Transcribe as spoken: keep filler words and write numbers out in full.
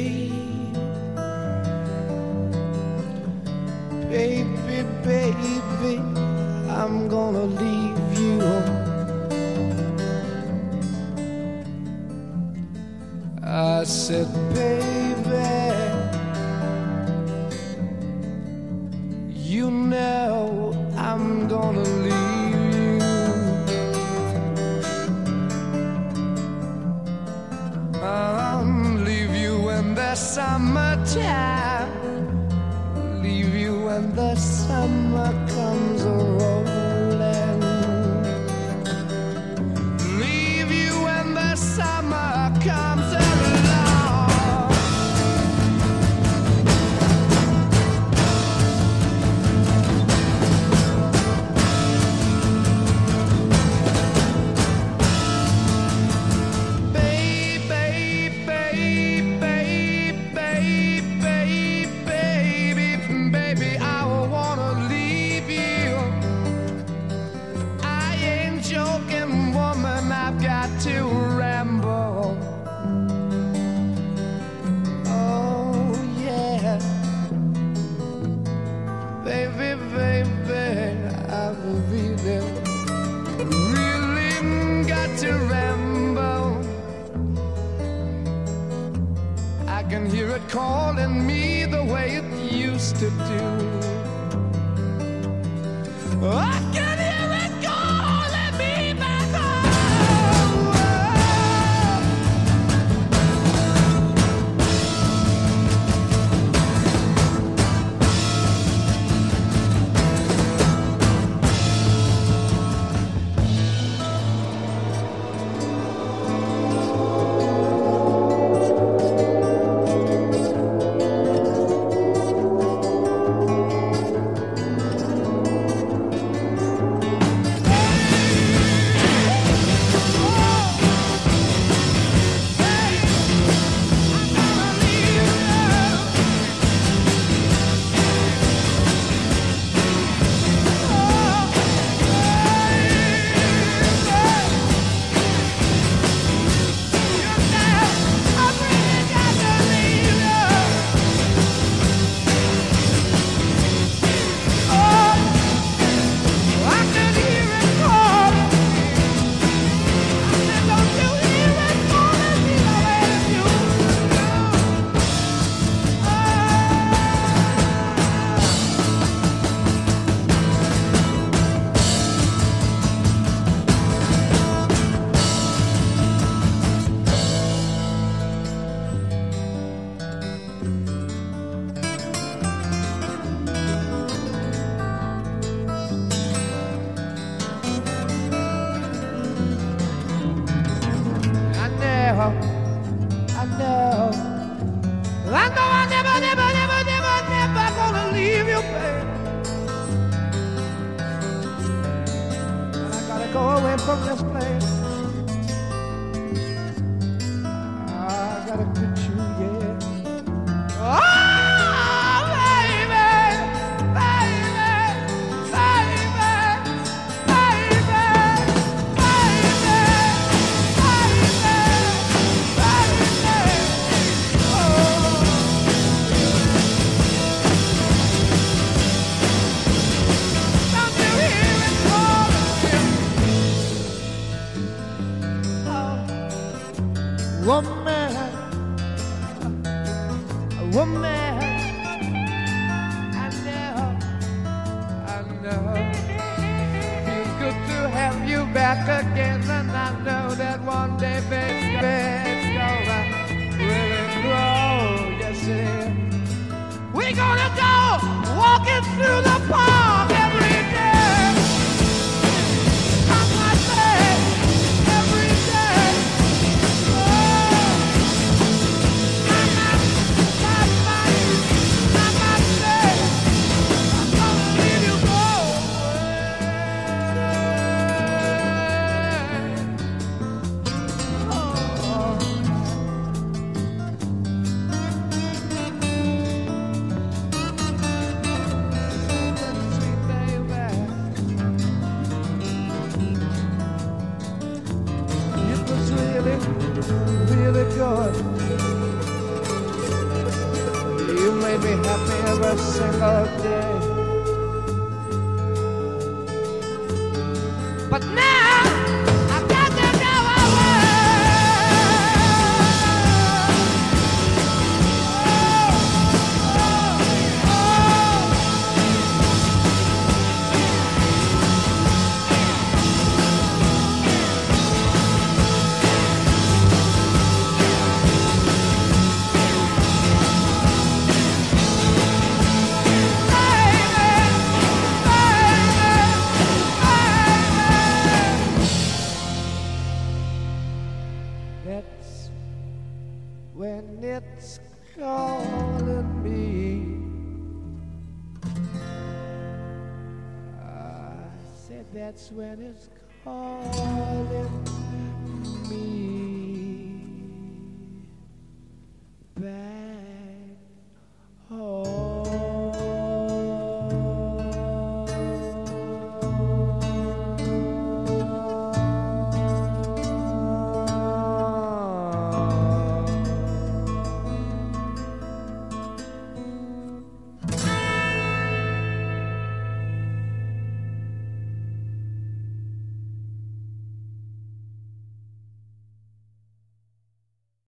Baby, baby, I'm gonna leave you. I said, baby, you know I'm gonna leave you. I'll leave you in the summertime, leave you when the summer comes rolling, leave you when the summer comes along. To ramble, oh yeah, baby, baby, I really, really got to ramble. I can hear it calling me the way it used to do. I can hear it calling me back home. I know, I know I never, never, never, never, never gonna leave you, babe. I gotta go away from this place. I gotta quit you, yeah. Oh, baby, baby, baby, baby, woman, woman, I know, I know. Feels good to have you back again, and I know that one day, baby, it's gonna really grow. Yes, it is. We're gonna go walking through the park every day. I might say every day. made me happy every single day. But now I've got to go away. That's when it's calling me. I said that's when it's calling me.